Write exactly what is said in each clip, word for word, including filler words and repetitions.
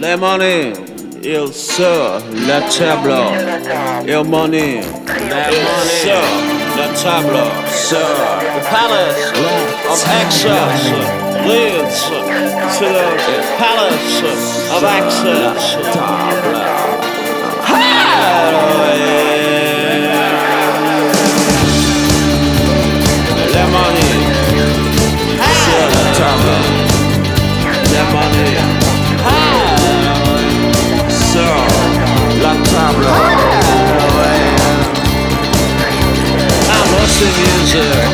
Les monnaies, il sur la table. Il money, il sur la table. Sir, the palace of access leads to the palace of access. Les monnaies, sur la table. Les monnaies, sur la table. I'm lost in music,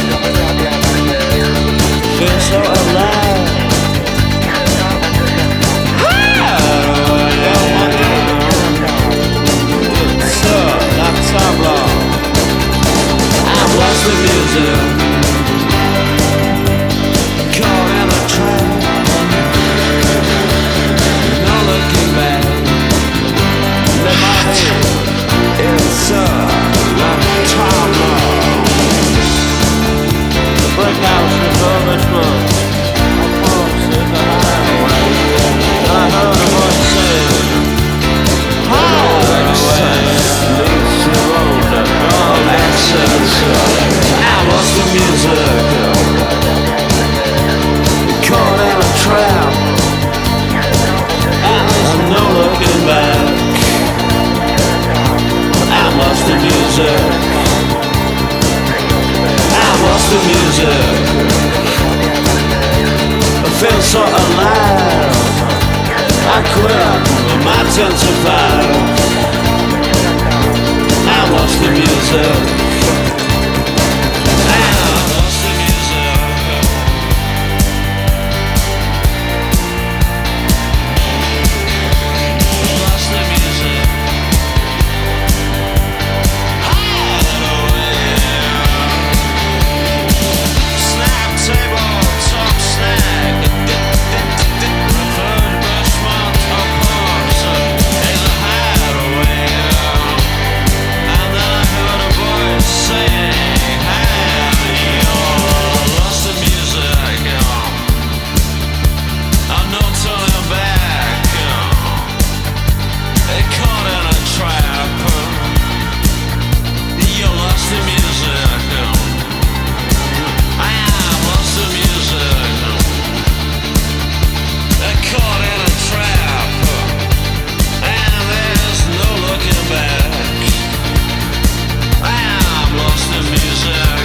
feel so alive. Sur la table. I'm lost in music, caught in a trap, no looking back. The money is uh, la table. The brick house refurbishment, a corpse in the highway. I heard a voice say, highway leads to the road of access. I lost the music, caught in a trap, and no looking back. I lost the music, I lost the music, I feel so alive. I quit my ten to five. I lost the music, I lost the music. Lost the music. Snap table, top snack. Refurbishment of corpse in the hideaway. And then I heard a voice saying, "Hey, you lost the music. I'm not turning back. They caught in a trap. You lost the music. I lost the music. They caught in a trap. And there's no looking back. I lost the music."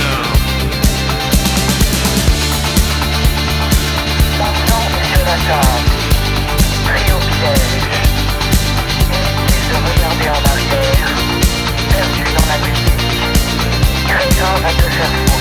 Maintenant sur la table, pris au piège, inutile de regarder en arrière, perdu dans la musique, craignant à te faire